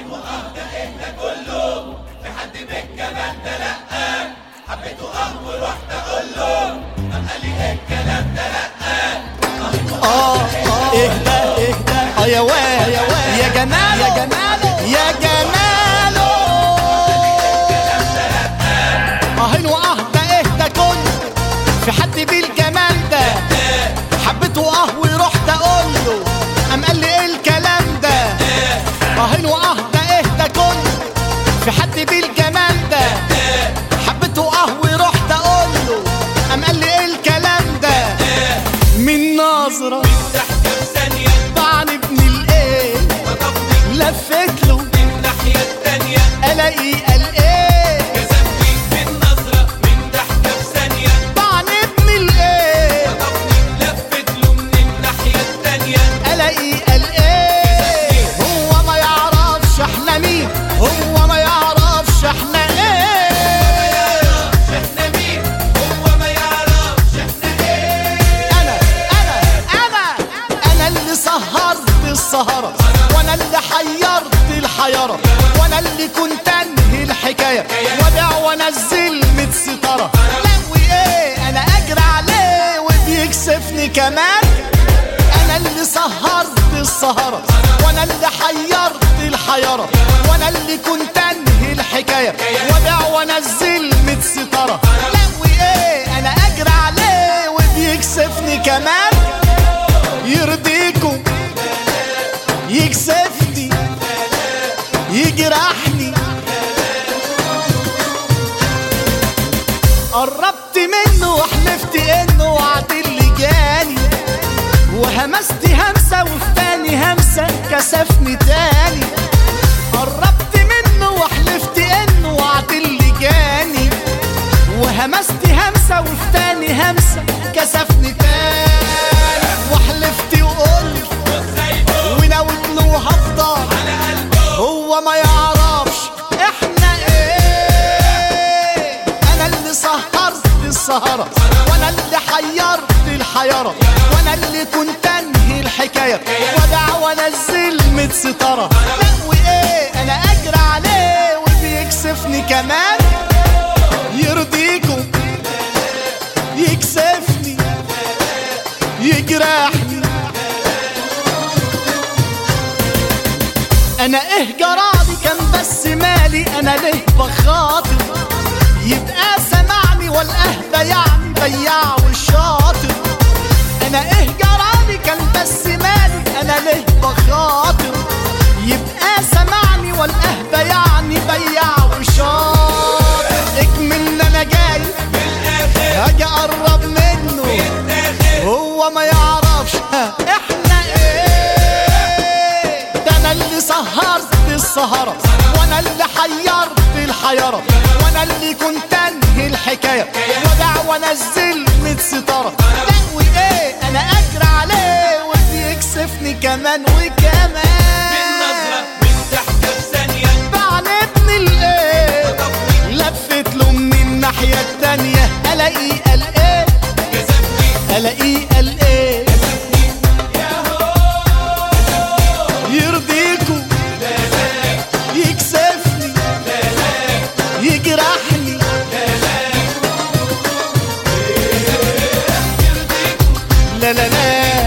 وأهدى إهدى كله في حد بالجمال ده لأ حبيته ورحت أقول له قال لي إيه الكلام ده لأ اهدى اهدى يا واد يا جمال يا جمال يا جمال اهين واهدى اهدى كله في حد بالجمال ده حبيته ورحت اقول له قام قال لي ايه الكلام ده اهين واهدى اهدى كله في حد بالجمال ده حبيته ورحت اقول له قام قال لي ايه الكلام ده من نظرة ضحكة بثانية طعن ابن الايه خطفني لفت له من الناحية التانية الاقيه قال ايه جذبني من نظرة من ضحكة بثانية طعن ابن الايه خطفني لفت له من الناحية التانية الاقيه قال ايه هو ما يعرفش احنا مين هو ما يعرفش احنا ايه احنا مين هو ما يعرفش احنا ايه انا اللي سهرت السهرة وانا اللي حيرت الحيرة وانا اللي كنت انهي الحكاية وابيع وانزل 100 ستارة لو ايه انا اجري عليه وبيكسفني كمان انا اللي سهرت السهرة وانا اللي حيرت الحيرة وانا اللي كنت انهي الحكاية وابيع وانزل 100 ستارة لو ايه انا اجري عليه وبيكسفني كمان يرضيكم يكسفني يجرحني قربت منه وحلفت انه وعد اللي جاني وهمست همسة وفي تاني همسة كسفني تاني قربت منه وحلفت انه وعد اللي جاني وهمست همسة وفي تاني همسة كسفني تاني وحلفت وقلت وناوت له هفضل هو ما يعرفش احنا ايه انا اللي سهرت السهرة وانا اللي حيرت الحيرة وانا اللي كنت انهي الحكاية وادع وانزل 100 ستارة لا وايه انا اجري عليه وبيكسفني كمان يرضيكم يكسفني يجرحني انا ايه جرالي كان بس مالي انا ليه بخاطر يبقى سمعني والقهبة يعني بياع والشاطر انا ايه جرالي كان بس مالي انا ليه بخاطر يبقى سمعني والقهبة يعني بياع والشاطر اكمل انا جاي هاجي اقرب منه هو ما يعرفش احنا ايه ده انا اللي سهرت السهرة وانا اللي حيرت الحيرة وانا اللي كنت انهي الحكاية وادع وانزل 100 ستارة لا وايه انا اجري عليه وبيكسفني كمان وكمان من نظرة من ضحكة بثانية بعندني الايه لفت له من الناحية التانية الاقيه قال ايه جذبني الاقيه قال ايه يرضيكوا يكسفني يجرحني لا لا لا